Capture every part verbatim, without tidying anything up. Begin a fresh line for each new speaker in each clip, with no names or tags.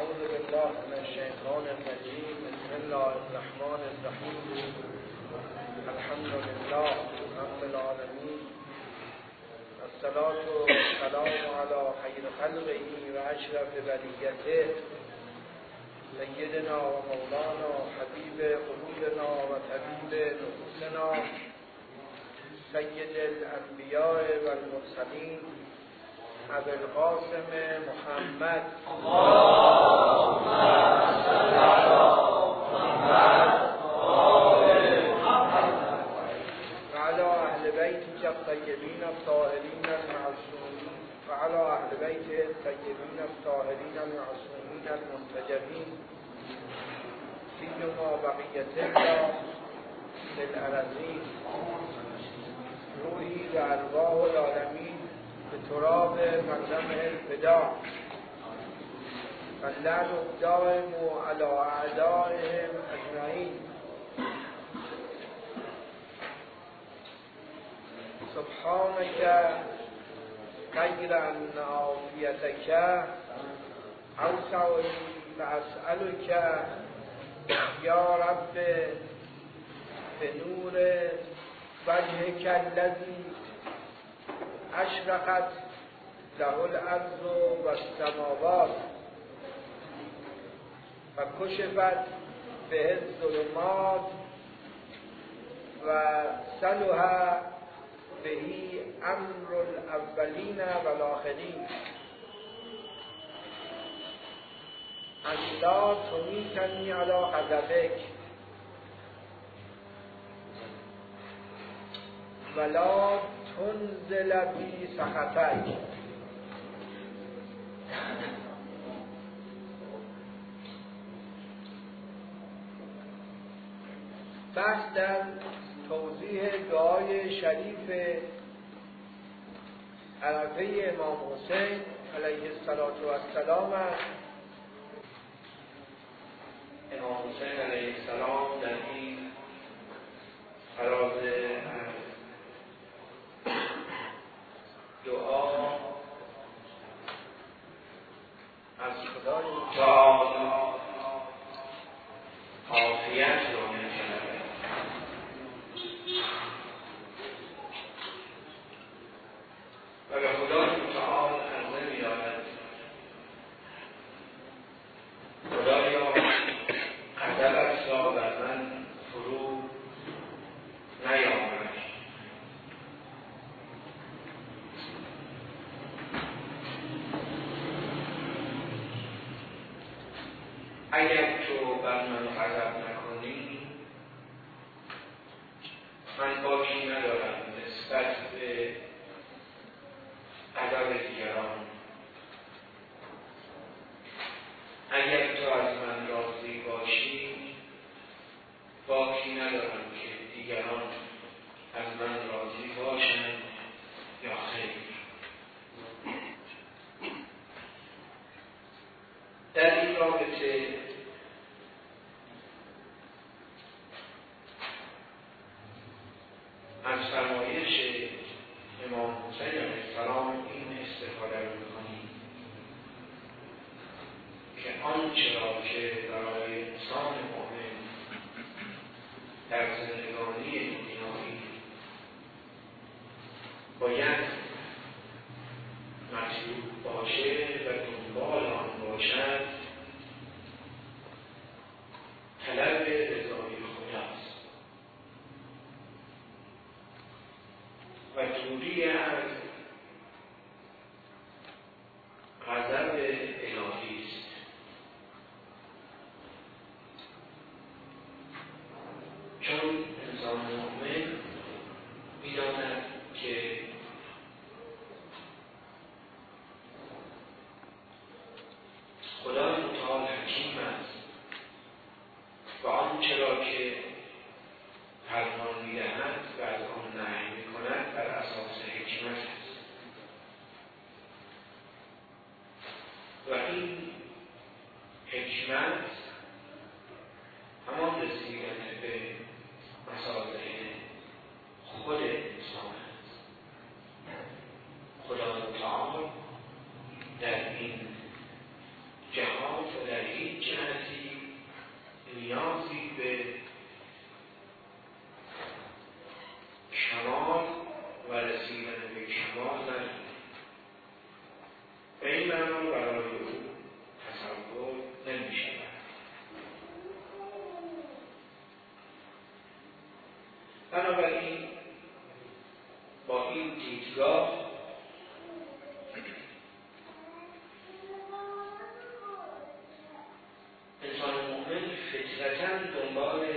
أعوذ بالله من الشيطان الرجيم. بسم الله الرحمن الرحيم. الحمد لله رب العالمين، الصلاة والسلام على خير خلقه وأشرف بريته سيدنا ومولانا حبيب قلوبنا وطبيب نفوسنا سيد الأنبياء والمرسلين أبي القاسم محمد اللهم صل على محمد وعلى أهل بيتك الطيبين الطاهرين المعصومين وعلى أهل بيته الطيبين الطاهرين المعصومين المنتجبين سيما بقية الله للأرضين روحي وأرواح العالمين بتراب مقدمه الفداء واللعن الدائم على أعدائهم أجمعين. سبحانك غير أن عافيتك أوسع فأسألك يا رب بنور وجهك الذي أشرقت له الأرض والسماوات وكشفت به الظلمات وصلح به أمر الأولين والآخرين أن لا تميتني على غضبك ولا تنزل بي سخطك. بحث در توضیح دعای شریف عرفه امام حسین علیه السلام است.
امام حسین علیه السلام در این فراز دعا از خدای تعالی عافیت رو می‌طلبه و به خدای متعال عرضه می‌دارد خدایا غضبت را بر من فرو نیامد. اگر تو بر من غضب نکنی من باکی ندارم نسبت به غضب دیگران. اگر تو از من راضی باشی باکی ندارم که دیگران از من راضی باشند یا خیر. در این رابطه از فرمایش امام حسین علیه السلام این استفاده رو می‌کنیم که آنچه را که برای انسان مؤمن در زندگانی دنیایی باید مطلوب باشه و دنبال آن باشد طلب رضای خداست و دوری از غضب الهی است. چون انسان مؤمن می‌داند که خدای متعال حکیم است و آنچه را که فرمان می‌دهد و از آن نهی می‌کند بر اساس حکمت است و این حکمت همان رسیدن به مصالح خود انسان است. خدا متعال در این جهان و در هیچ جهتی نیازی به کمال و رسیدن به کمال نداره. به این معنا برای او تصور نمی شود. بنابراین با این دیدگاه انسان مؤمن فطرتاً دنبال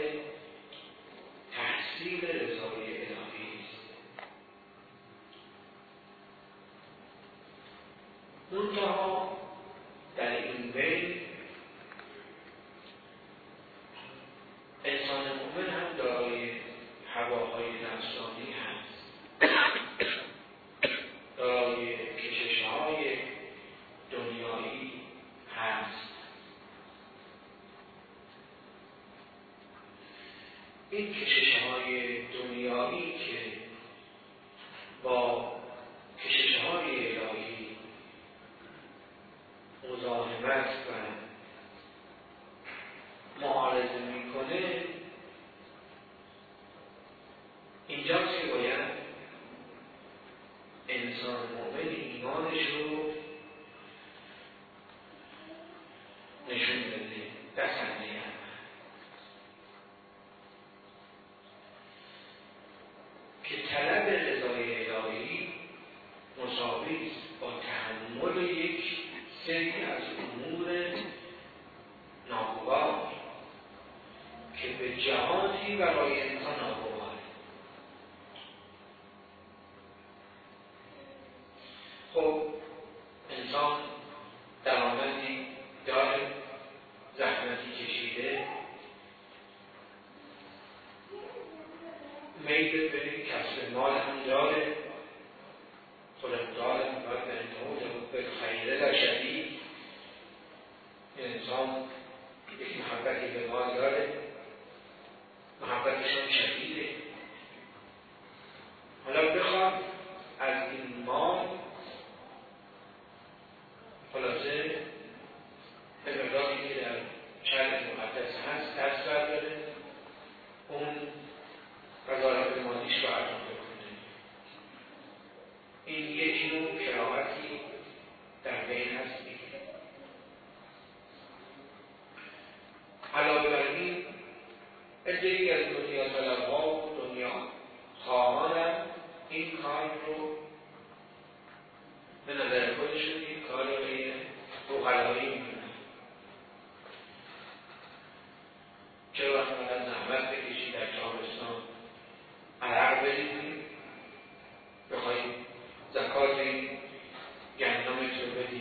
تحصیل رضای الهی است. منتها در این بین انسان مؤمن هم دارای هواهای نفسانی هست، دارای کشش‌های دنیایی هست. این کشش‌های دنیایی که با کشش‌های الهی مزاحمت و معارضه میکنه، اینجاست که باید انسان مؤمن ایمانش رو نشون بده در صحنه که طلب رضای الهی مساوی است با تحمل یک سری از امور ناگوار که به جهاتی برای انسان ناگواره. خب انسان درآمدی داره، زحمتی کشیده، میل به کسب مال هم داره، خودم داره باید به انتماع به خیره در شدید. انسان یک محبتی به مال داره، محبتشان شدیده. حالا بخواد از این مال خلاصه به مقداری که در شرع مقدس هست دست برداره، اون وزارت مالیش رو انجام بکنه. این یک نوع کراهتی در بین هست. علاوه بر این عده‌ای از دنیا طلب‌ها و دنیا خواهان هم این کار رو به نظر خودشون این کار رو روحلایی میکنن. چه وقت مدن زحمت بکشی در تابستان عرق بریزی، بخوایی زکات گندمت رو بدی،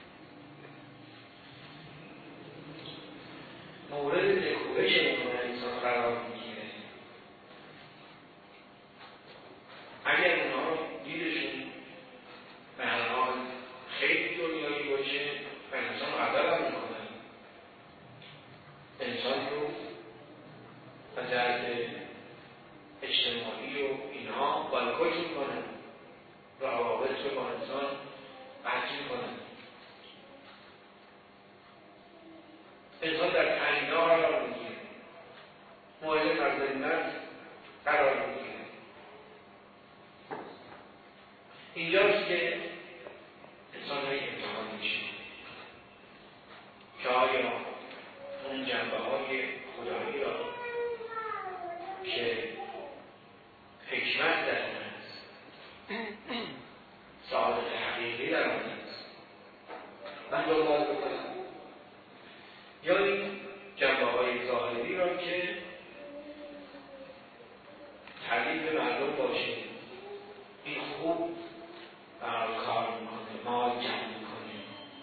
مورد نکوهش میکنه انسان قرار میگیره. اگر اونا دیدشون به هر حال خیلی دنیایی باشه و انسان عدل هم میکنن، انسان رو از جهت اجتماعی و اینها بایکوت میکنن، روابط رو با انسان قطع میکنن. انسان در تنگنا قرار میگیره، مورد مذمت قرار میگیره. اینجاست که انسان های امتحان میشه که آیا اون جنبه های خدایی را که حکمت در اون است، سعادت حقیقی در اون است، من دنبال بکنم، یا این جنبه های ظاهری را که تعلیم به مردم باشه، این خوب برای کار میکنه، مال جمع میکنه.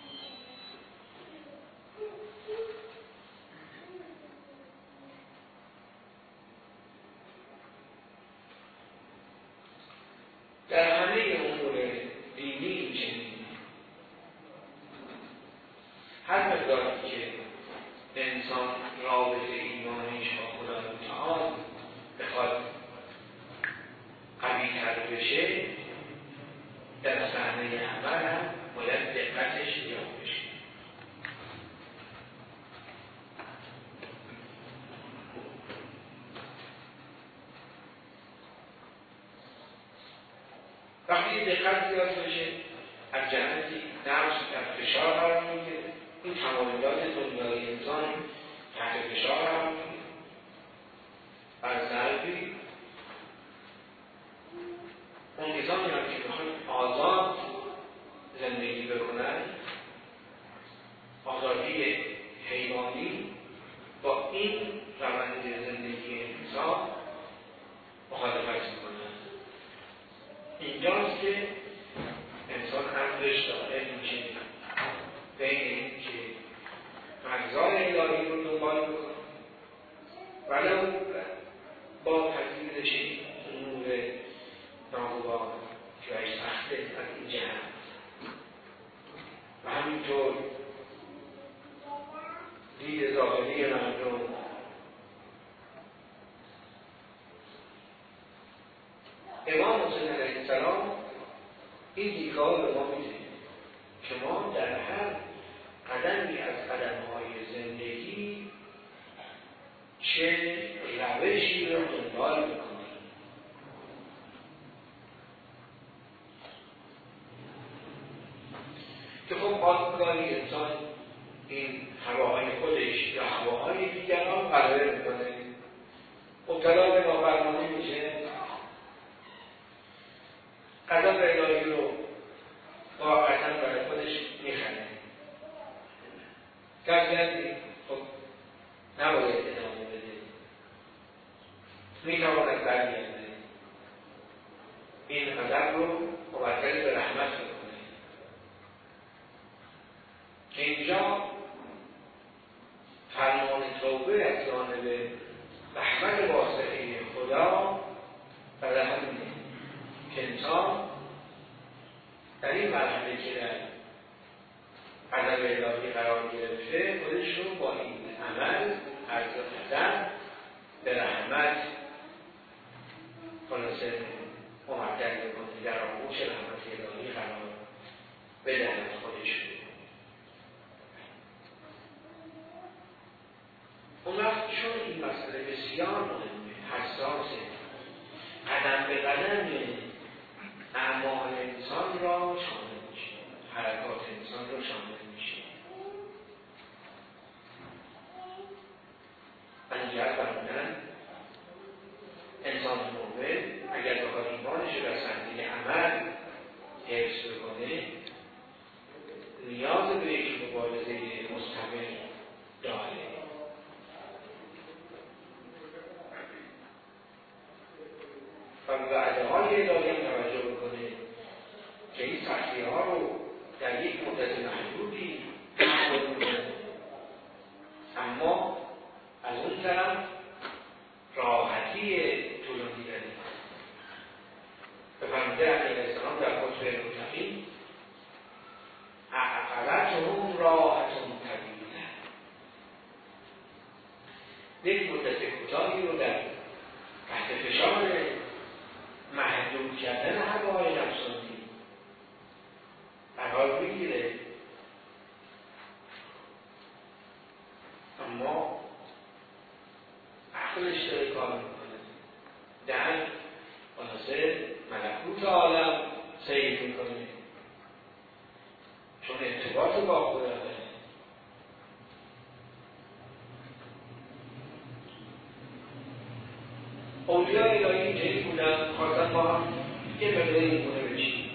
در همه امور دینی چنین، هر مقداری که انسان رابطه ایمانیش با خدا متعال بخواد قوی‌تر بشه، در صحنه عمل هم باید دقتش زیاد بشه. خط زیاد بشه، از جهتی نفس تحت فشار قرار میگیره، این تمایلات دنیای انسان تحت فشار قرار میگیره. از ضربی اون کسانی هم که میخوان آزاد زندگی بکنن، آزادی حیوانی، با این روند زندگی انسان مخالفت میکنن. اینجاست که انسان امرش داره میشه بین این که مرزای الهی رو دنبال بکنه ولو با پذیرش امور ناگوار که ای سخته از این جهت و همینطور دید ظاهری مردم امام حسین علیه السلام این دیدگاه به ما میده که ما در هر قدمی از قدم‌های زندگی چه روشی رو دنبال میکنیم. که خب بازگاهی انسان این هواهای خودش یا هواهای دیگران غلبه میکنه، مبتلا به نافرمانی میشه، غضب الهی رو واقعا برای خودش میخنه. کسی خب نباید ادامه بده، میتواند برگرده، این غضب رو مبدل به رحمت میکنه. اینجا فرمان توبه از جانب رحمت واسعه خدا برای همینه که انسان در این مرحله که در غضب الهی قرار گرفته خودش رو با این عمل از غضب به رحمت خلاصه مبدل بکنه، در آغوش رحمت الهی قرار بدهد خودش رو. اون وقت چون این مسئله بسیار مهمه، حساسه، قدم به قدم اعمال انسان را شامل میشه، حرکات انسان را شامل میشه. از جهت فرمودن انسان مومن اگر بخواد ایمانش رو در صحنه عمل حفظ بکنه نیاز به یک مبارزه مستمر داره. و وعده های الهی هم توجه بکنه که این سختی ها رو در یک مدت محدودی تحمل میکنه، اما از اون طرف راحتی طولانی داره. به فرموده علیه السلام در خطبه متقین عقبتهم راحتهم طویله، یک مدت کوتاهی رو در تحت فشار محدود کردن هوای نفسانی قرار میگیره، اما عقلش داره کار میکنه، در خلاصه ملکوت عالم سیر میکنه چون ارتباط با خدا داره. اولیای الهی اینجوری بودن، خواستن ما هم یه مقداری اینگونه بشیم.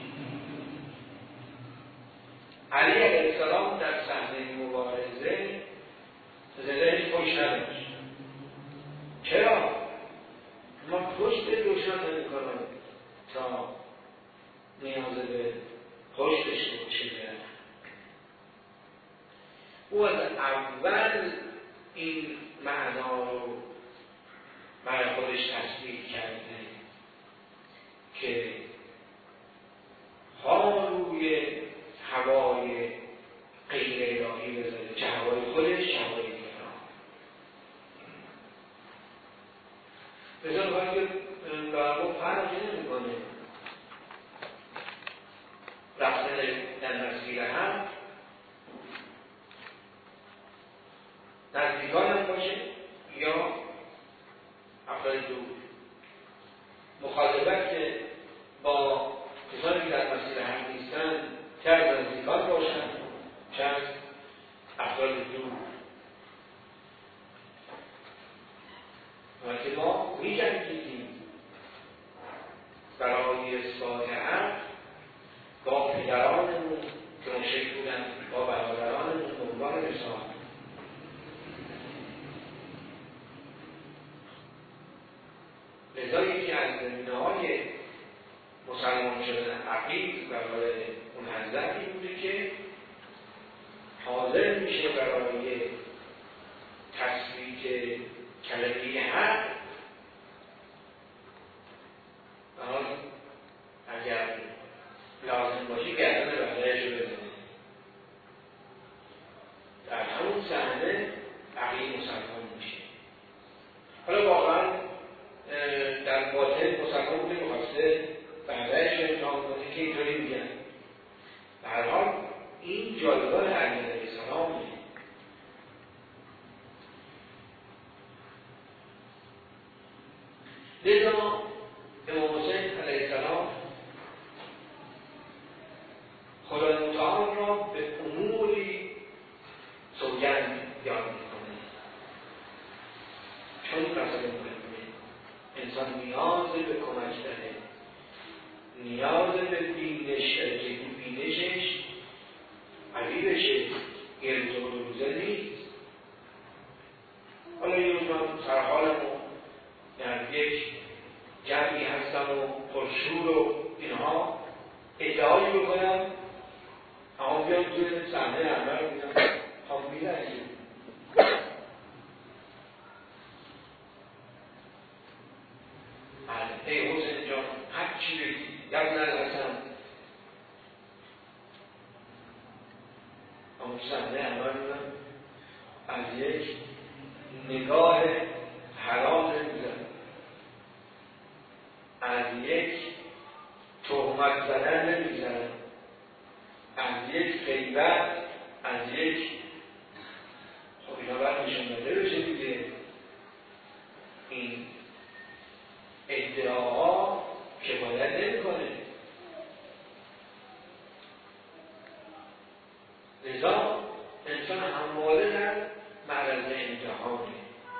علی علیه السلام در صحنه مبارزه زدهش پشت نداشت. چرا؟ ما پشت روشن نمی‌کنم تا نیاز به پشتش رو چیزه. او از اول این معنا رو برای خودش تصدیق کرده که ها روی هوای غیر الهی بذاره، چه هوای خودش چه هوای دیگران. بذار باید که برای فرقی نمی کنه رفتن در مسیر هم نزدیکان هم باشه یا افراد دور. مخالفت که با کسانی که در مسیر چند افراد دور و که ما می جنگیدیم برای اثبات حق با پدرانمون که مشرک بودن، با برادرانمون به عنوان رسالت. لذا یکی از زمینه‌های مسلمان شدن عقید برای اون حضرتی بوده که حاضر میشه برای تثبیت کلمه حق آن اگر لازم باشه گردن بردهش رو بزنه. در همون صحنه عقید مسلمان میشه. حالا واقعا در باطن مسلمان بوده میخواسته بردهش رو امتحان کنه که اینطوری میگن. به هر حال این جایگاه علی علیه السلامه. لذا امام حسین علیه السلام خدای متعال را به اموری سوگند یاد میکنه، چون مسئله مهمه. انسان نیاز به کمک داره، نیاز به بینش داره که این بینشش علی بشه، یه روز و روزه نیست. حالا یه روز من سرحالمو در یک جمعی هستم و پرشور و اینها ادعایی بکنم، اما بیان توی صحنه اول رو بیدم هم میلنگیم. ای حسین جان هر چی بگی یاد نرسم، اما صحنه اول بودم از یک نگاه حرام نمیزن، از یک تهمت زدن نمیزن، از یک غیبت، از یک خب اینا باید نشون داده بشه دیگه. این ادعاها کفایت نمیکنه. لذا انسان همواره در معرض امتحانه.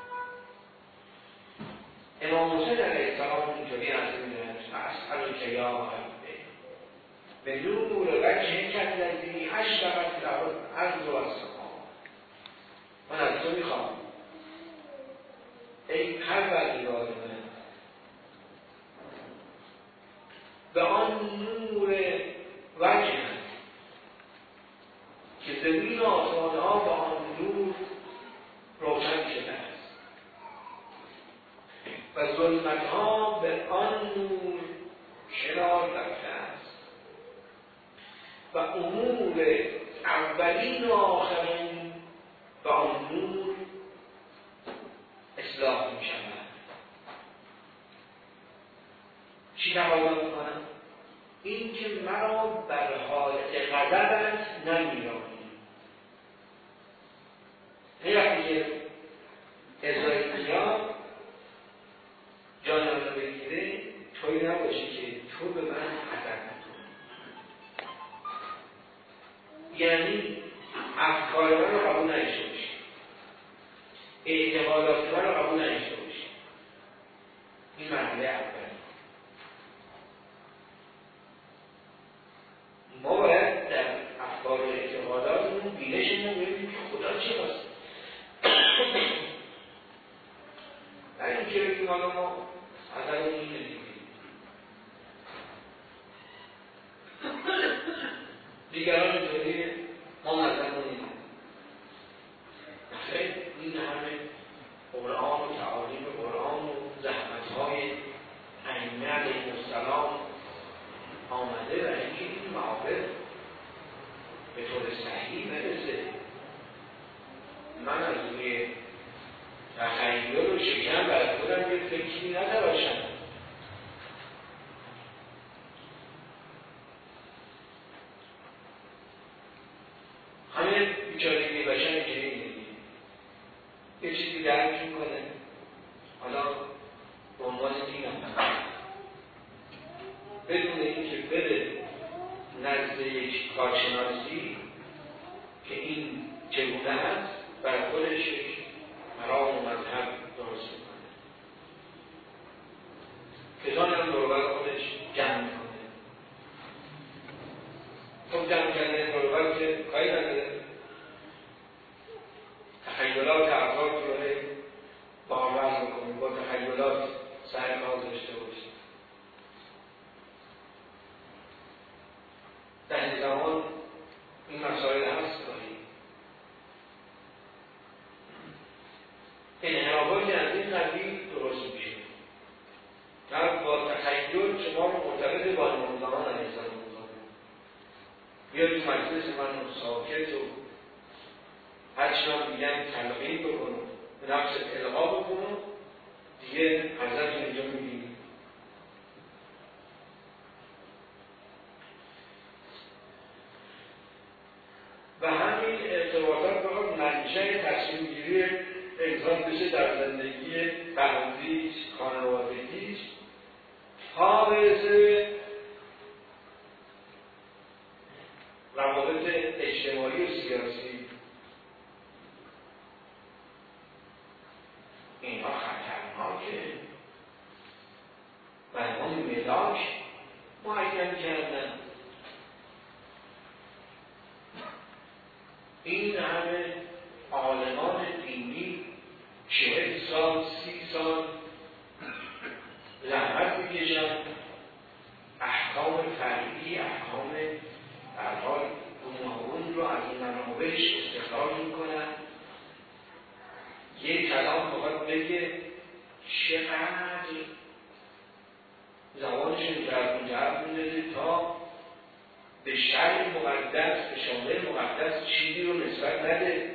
امام حسین علیه السلام اینطوری از می‌دهد اسأل که یا ربه به نور وجهک الذی اشرقت له الارض والسماء. من از تو میخوام ای پروردگار من به آن نور وجهت که زمین و آسمان‌ها به آن نور روشن شده است و ظلمت‌ها به آن نور کنار رفته است و امور اولین و آخرین به آن نور اصلاح می شود. چی تقاضا میکنم؟ این که مرا بر حالت غضبت نمیرانی. نه وقتی که اسرائیل میاد جان رو بگیره توی نباشی که تو به من حسد میکنی، یعنی افکار من رو قبول نشته باشی، اعتقادات من رو قبول نشته باشی. این مرحله اولی. ما باید در افکار و اعتقاداتمون بینشمون ببینیم که خدا چه هست. در این که بگیم حالا ما از اون این ندیدیم دیگران اینطوری ما نظرمون این خیلی این همه قرآن و تعالیم قرآن و زحمتهای ائمه علیهم السلام آمده و اینکه این معابد به طور صحیح برسه. من از روی تخیل و شکم برای خودم یه فکری نداشتم. همه بیچارگی بشن که نمیدید یه چیزی درک میکنه، حالا به عنوان دین هم بدون اینکه بره نزد یک کارشناسی که این چگونه است برای خودش یک مرام و مذهب درست میکنه. کسانی هم دوربر خودش جمع میکنه. خب جمع کردن دوربر که کاری نداره، تخیلات افراد رو باور میکنه، با تخیلات سر کار داشته باشه. در این زمان این مسائل هست داریم. انحرافاتی از این قبیل درست میشه. نه با تخیل شما رو مرتبط با امامزمان علیه السلام میکنه. بیاد تو مجلس من ساکت و هرچی هم میگن تلقین بکنم، به نفس القا بکنم، دیگه حضرت اینجا میبینیم. و همین ارتباطات باید منشأ تصمیم گیری انسان بشه در زندگی فرهنگیش، خانوادگیش، تا برسه روابط اجتماعی و سیاسی. اینها خطرناکه. و اون ملاک معین کردن. این همه عالمان دینی چهل سال، سی سال زحمت میکشن، احکام فرعی، احکام برحال گوناگون رو از این منابعش استخراج میکنن. یک کلام فقط بگه چقدر زبانشون جرد و جرد میدازه تا به شرع مقدس، به شامل مقدس چیزی رو نسبت نده.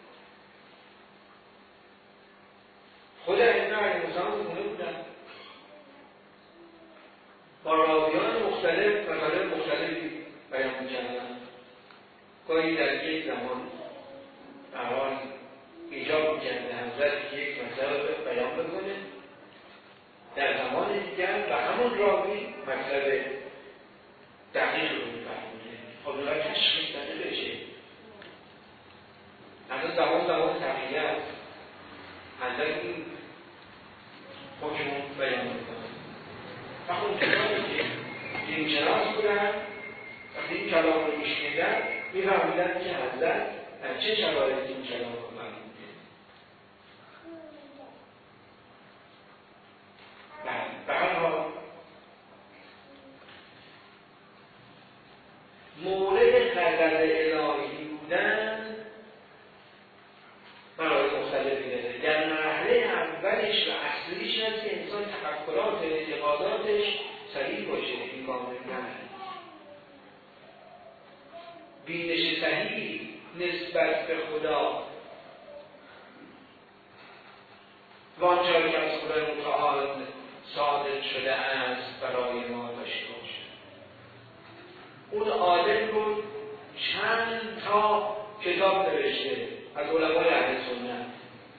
خود این علیه السلام خونه بودن با راویان مختلف مطالب مختلفی بیان می‌کردن. گاهی در یک زمان برای ایجاب می‌کرده حضرت یک مطلب بیان بکنه، در زمان دیگر و همون راوی مطلب دقیق رو می‌فهمونه. خب اونها تشخیص داده بشه. از زمان زمان تغییر است. حضرت این حکم بیان می‌کنه. و خب کسانی که دینشناس بودن وقتی این کلام رو میشنیدن می‌فهمیدن که حضرت در چه شرایطی این کلام رو فرموده. به هر حال مورد قدر الهی بودن مراحل مختلفی داره. در مرحله اولش و اصلیش هست که انسان تفکرات و اعتقاداتش صحیح باشه، این کامل نه. بینش صحیح نسبت به خدا وانچه که از خدا متعال صادق شده است برای ما داشته باشه. اون عالم رو چند تا کتاب نوشته از علمای اهل سنت.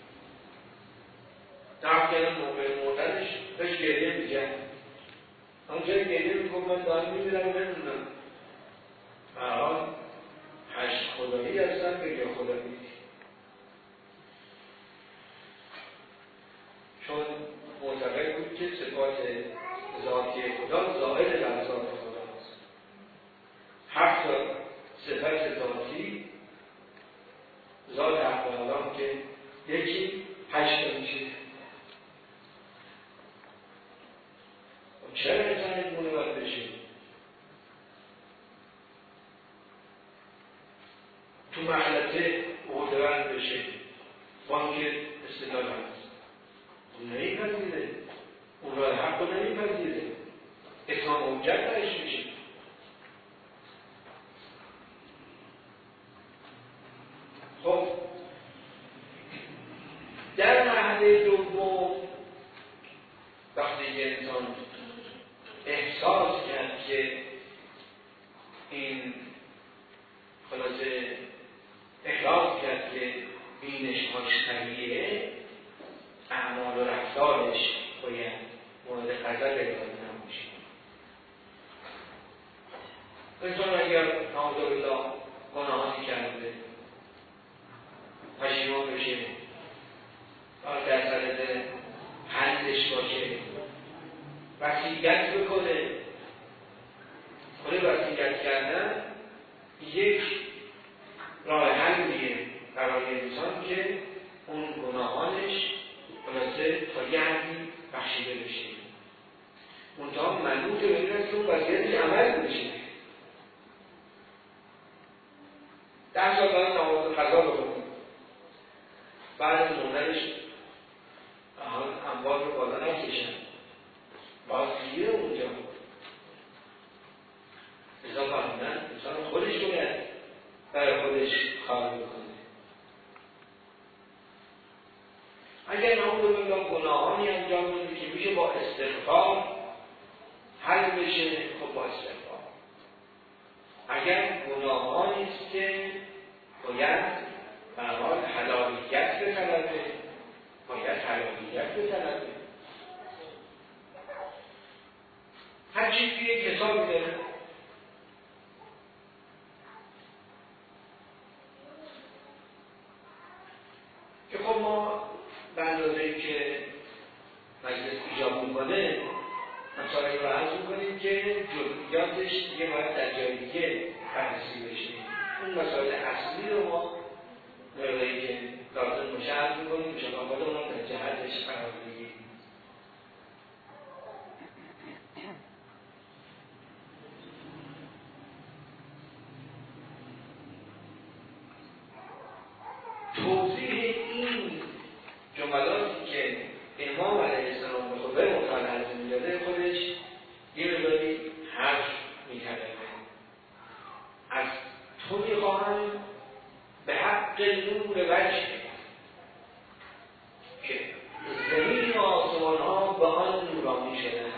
نقل کردن موقع مردنش بهش گریه میگن. همونجایی گریه میگن من دارم میمیرم نمیدونم. برحال هشت خدایی هستن بگه خدا میگه. چون معتقد بود که صفات ذاتی خدا ظاهر در ذات خداست. هفت صفت ذاتی ذات احوالان که یکی هشت میشه. چرا انسان این مونه باید بشه؟ تو محلته عهده‌مند بشه بانک استدلال هست. اون نمیپذیره، اون راه حق رو نمیپذیره، اتهام حجت درش میشه. خب در مرحله دوم وقتی که انسان احساس کرد که این خلاصه احساس کرد که بینش هاش طبیعیه، اعمال و رفتارش باید مورد قدر الهی نباشه. انسان اگر نعوذ بالله گناهانی کرده پشیمان بشه، در صدد حلش باشه، وصیت بکنه. خود وصیت کردن یک راه حلیه برای انسان که اون گناهانش خلاصه تا یه حدی بخشیده بشه. منتها منوط به این است که اون وصیتش عمل بشه. ده سال باید نماز قضا بکنیم، بعد از موندنش اموال رو بالا نکشن، باید خیره اونجا ازا فرمودن انسان خودش باید برای خودش کار بکنه. اگر نمون بگم گناهانی انجام میده که میشه با استغفار حل بشه، خب با استغفار. اگر گناهانی است که باید برحال حلالیت بطلبه، باید حلالیت بطلبه. هر چیز که یک حسابی داره. که خب ما به اندازه‌ای که مجلس ایجاب میکنه مسائل رو عرض میکنیم که جزئیاتش دیگه باید در جای دیگه بررسی بشه. اون مسائل اصلی رو ما موقعی که لازم باشه عرض میکنیم که شما خودمون در جهتش قرار بگیریم. توضیح این جملاتی که امام علیه السلام به خود مطالعه عرض می‌داده خودش یه مقداری حرف می‌کرده. از تو می‌خواهم به حق نور وجه که زمین و آسمان‌ها به آن نورانی شده‌اند.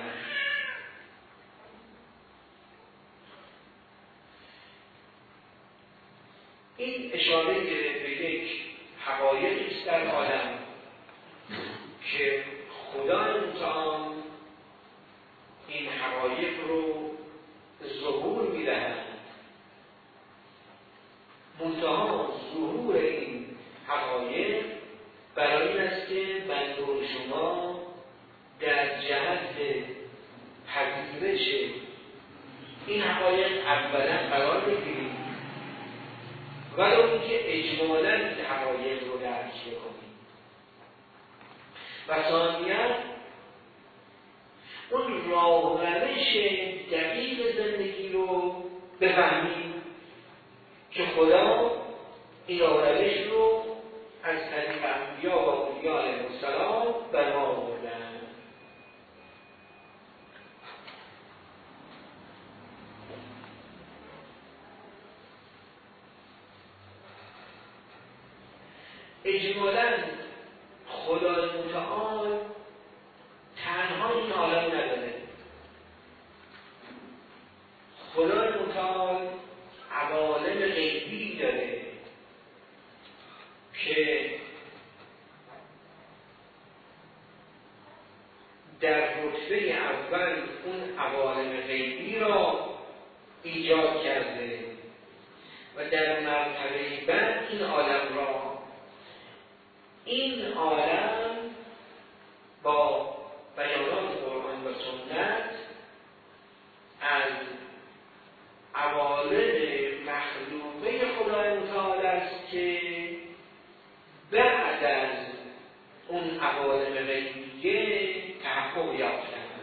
این اشاره به یک حقایقی است در عالم که خدا متعال این حقایق رو ظهور می‌دهد. منتها ظهور این حقایق برای این است که بنده و شما در جهت پذیرش این حقایق اولا قرار بگیریم، ولی اون که اجمالاً این حقایق رو درک بکنیم و ثانیاً اون راه روش دقیق زندگی رو بفهمیم که خدا این راه روش رو از طریق انبیا و اولیاء علیهم السلام بر ما آوردن. اجمالاً خدای متعال تنها این عالم نداره. خدای متعال عوالم غیبی داره که در رتبه اول اون عوالم غیبی را ایجاد کرده و در مرتبه بعد این عالم را. این عالم با بیانات قرآن و سنت از عوالم مخلوقه خدای متعال است که بعد از اون عوالم غیبیه تحقق یافتند.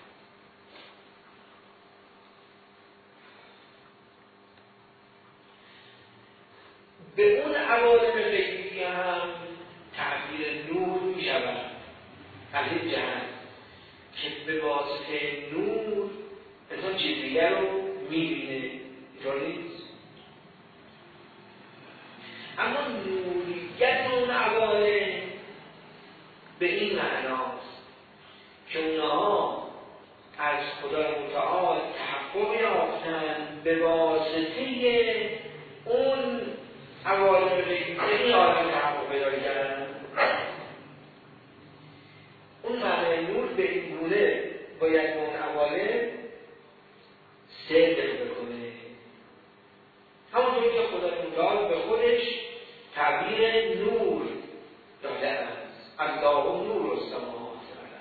به اون عوالم غیبیه هم تعبیر نور می شود از این جهت که به واسطه نور انسان چیز دیگر رو می بینه. اینطور نیست. اما نوریت اون عوالم به این معناست که اونها از خدای متعال تحقق یافتند به واسطه اون عوالم غیبی این عالم تحقق پیدا کردن. اون معنی نور به این گونه باید اون عوالم صدق بکنه. همونطور که خدای متعال به خودش تعبیر نور داده است. الله نور السماوات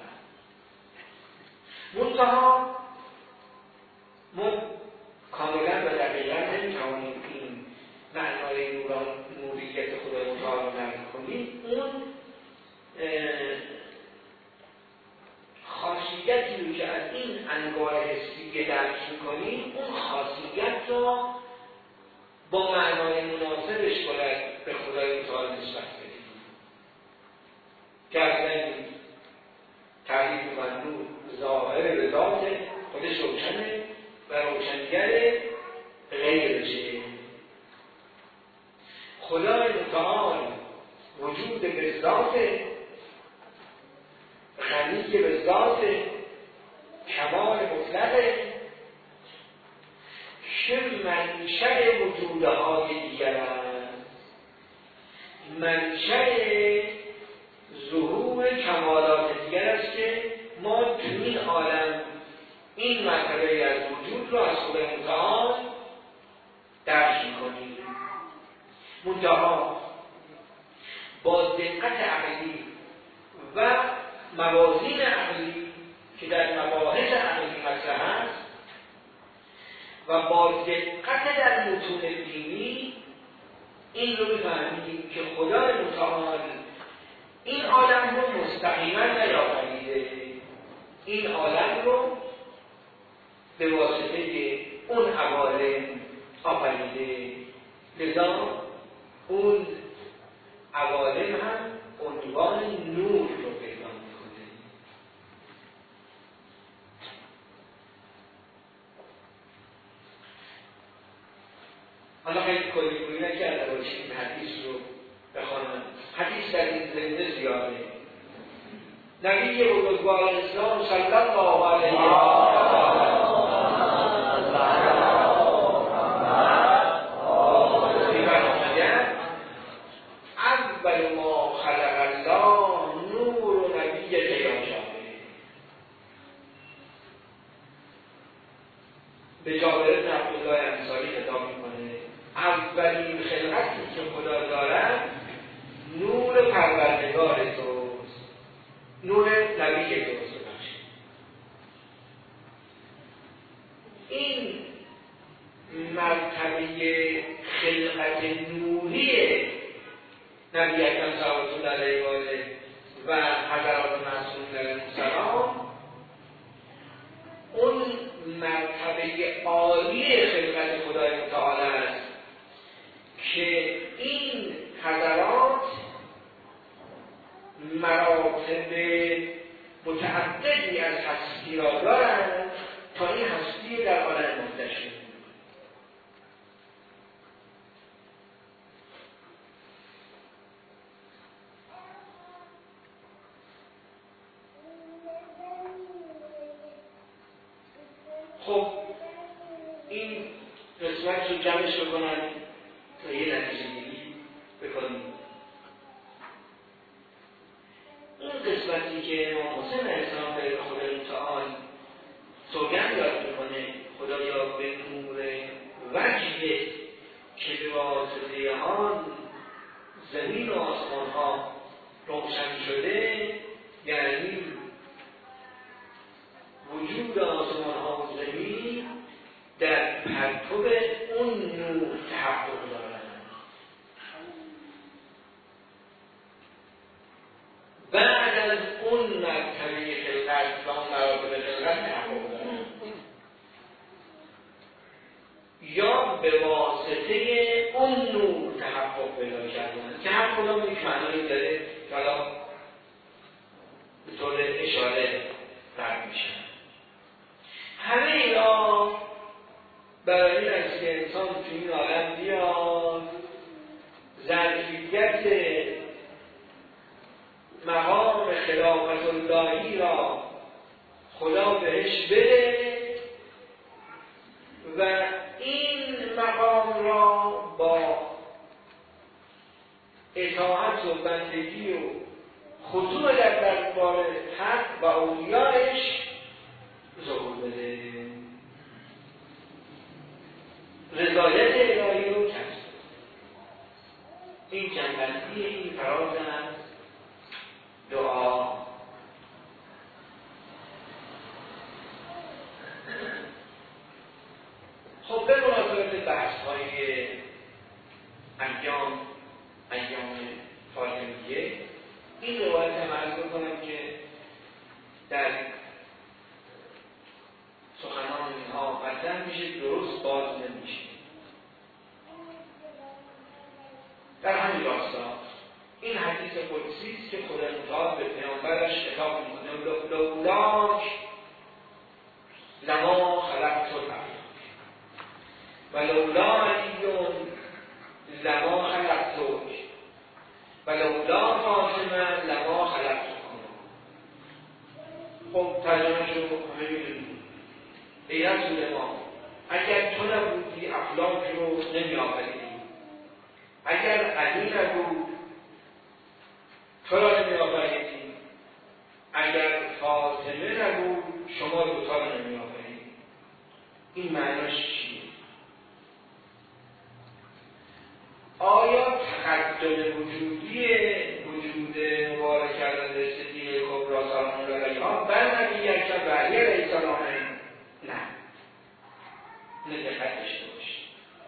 والارض. منتها ما کاملا و دقیقا نمیتوانیم این معنای نوریت خدای متعال رو درک کنیم. اون خاصیتی رو که از این انواع حسی درک می‌کنیم، اون خاصیت رو با معنای مناسبش باید به خدای متعال نسبت بدیم. که اصلا تعریف می‌کنن نور ظاهر به ذات خودش روشنه و روشنگر غیرشه. خدای متعال وجود به ذات، غنی به ذات، کمال مطلقه که منشأ وجودهای دیگر است، منشأ ظهور کمالات دیگر است که ما تو این عالم این مرتبه از وجود رو از خدای متعال درک می‌کنیم. منتها با دقت عقلی و موازین عقلی که در مباحث عقلی مطرح است و با دقت در متون دینی این رو بفهمیم که خدای متعال این عالم رو مستقیما نیافریده، این عالم رو به واسطه اون عوالم آفریده. لذا اون عوالم هم عنوان نور رو پیدا می‌کنه. حالا خیلی کلی کلی نکرده باشیم این حدیث رو بخوانم. حدیث در این زنده زیاده. نبی بزرگوار اسلام صلی الله علیه و به جابر بن عبدالله انصاری خطاب میکنه. اولین خلقتی که خدا دارد نور پروردگار توست، نور نبی توست. این مرتبه خلقت نوری نبی اکرم صلی الله علیه و آله و حضرات معصومین علیهم السلام اون مرتبه عالی خدمت خدای متعال است که این حضرات مراتب متعددی از هستی را دارند تا این هستی در عالم منتشر. خب این قسمت رو جمعش بکنن تا یه نتیجه گیری بکنیم. این قسمتی که امام حسین علیه السلام به خدای متعال سوگند یاد میکنه، خدایا به نور وجهه که به واسطه آن زمین و آسمان ها روشن شده، یعنی وجود آسمان ها و زمین در پرتو اون نور تحقق دارند. بعد از اون مرتبه خلقت و اون مراتب خلقت تحقق دارند، یا به واسطه اون نور تحقق پیدا کردند که هر کدام یک معنی داره که حالا به طور اشاره رد میشن. همه اینا برای این است که انسان تو این عالم بیاد ظرفیت مقام خلافت اللهی را خدا بهش بده و این مقام را با اطاعت و بندگی و خضوع در دربار حق و اولیایش ظهور بده، رضایت الهی رو کسب. این چند هستی این فراز از دعا. خب به مناسبت بحث های ایام ایام فاطمیه این روایت هم عرض بکنم که در سخنان اینها مطرح میشه، درست باز نمیشه. در همین راستا این حدیث قدسی است که خدا متعال به پیامبرش خطاب میکنه: لولاک لما خلقت الارض و لولا علیون لما خلقتک و لولا فاطمه لما خلقتکم. خب ترجمه شو همه میدونیم: ای رسول ما، اگر تو نبودی افلاک رو نمی آفریدی، اگر علی نبود تو را نمی آفریدی، اگر فاطمه نبود شما دوتا را نمی آفریدی. این معناش چیه؟ آیا تقدم وجودی وجود مبارک کردن صدیقه کبری سلام الله علیها بر نبی اکرم و علی علیه السلام؟ نه، نه، دقت داشته باشید.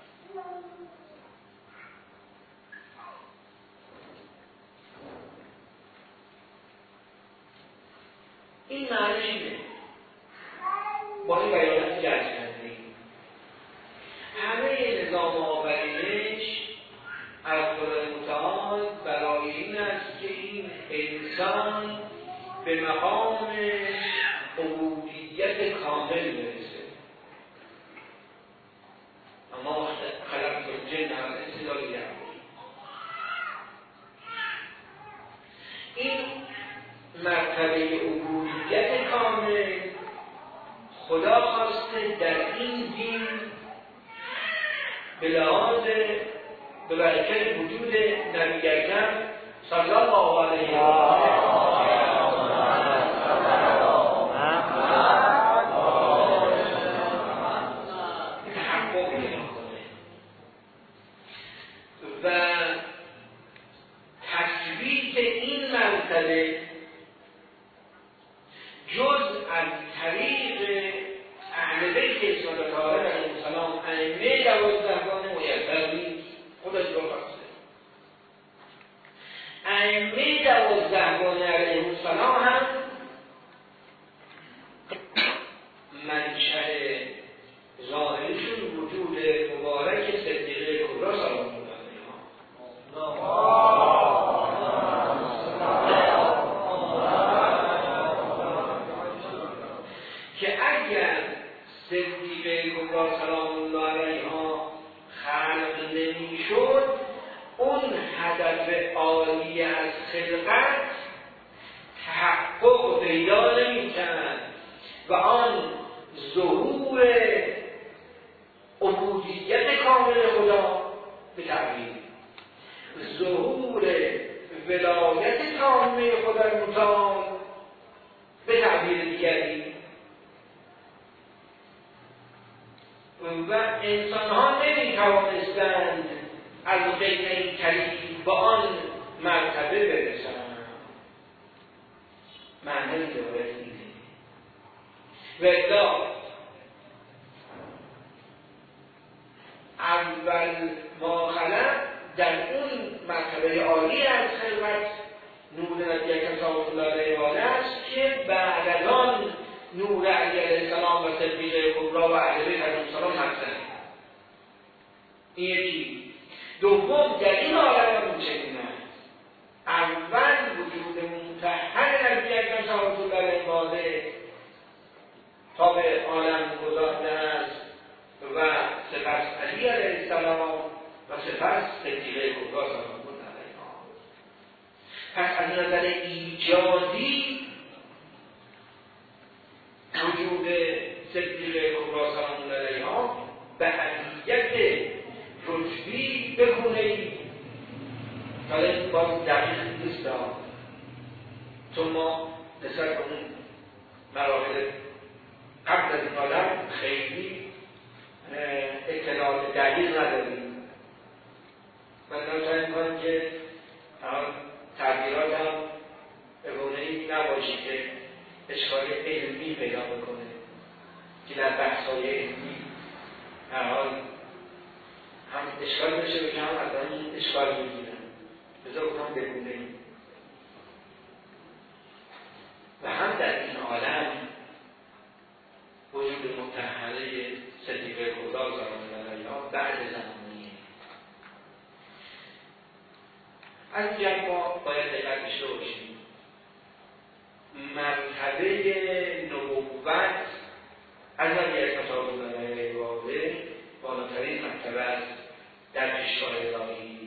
این معنیش اینه، با این بیانات که عرض کردیم همه نظام آفرینش از خدای متعال برای این است که این انسان به مقام عبودیت کامل برسه. اما خلقت الجن والانس الا لیعبدون. این مرتبه عبودیت کامل خدا خواسته در این دین به لحاظ به برکت وجود نبی اکرم صلی الله علیه و آله تحقق می‌کنه و تثبیت این مرتبه جز از طریق اهل بیت اسماعیل طاهر علیه السلام ائمه دوازدهگانه میسر نیست. خودش رو خواسته ائمه دوازدهگانه علیه السلام هم منشأ ظاهرشون وجود مبارک صدیقه کبری سلام الله علیها. که اگر صدیقه کبری سلام الله علیها خلق نمیشد، اون هدف عالی از خلقت تحقق پیدا نمی‌کرد و آن ظهور عبودیت کامل خدا به تعبیر ظهور ولایت کامل خدا متعال به تعبیر دیگری و انسان ها نمی توانستند از غیر این کلیف با آن مرتبه برسند. معنی دوباره دیده و الا اول ما خلق در اون مرتبه عالی از خلقت نور نبی اکرم صلی الله علیه و آله است که بعد از آن نور علی علیه السلام و صدیقه کبری و اهل بیت علیهم السلام هستند. این یکی. دوم، در این عالم هم چنین است. اول وجود مطهر نبی اکرم صلی الله علیه و آله تا به عالم گذاشته است و سپس علی علیه السلام و سپس صدیقه کبری سلام الله علیها. پس از نظر ایجادی وجود صدیقه کبری سلام الله علیها به حقیقت رتبی بگونه‌ای حالا این باز دقیق نیست چون ما نسبت به اون مراحل قبل از این عالم خیلی اطلاعات دقیق نداریم و نمی‌تونیم کنیم که علمی پیدا بکنه که در بحث‌های علمی هر حال هم اشکال بشه بگه هم از آن اشکال بگیرن بذار هم بگونه و هم در این عالم وجود متحله صدیق خدا زمان علیها بعد زمانیه. از این جنب ما باید دقت داشته باشیم مرتبه نبوت از نظر کتاب الهی واضح بالاترین مرتبه است در پیشگاه الهی.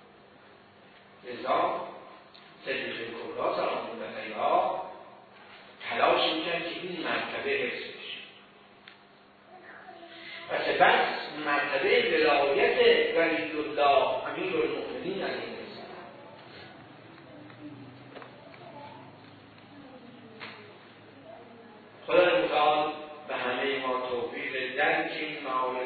لذا صدیق کبری زمان علیها تلاش می‌کرد که این مرتبه حفظ بشه و سپس مرتبه ولایت ولی الله امیرالمؤمنین علیه السلام خدای متعال به همه ما توفیق درک این معانی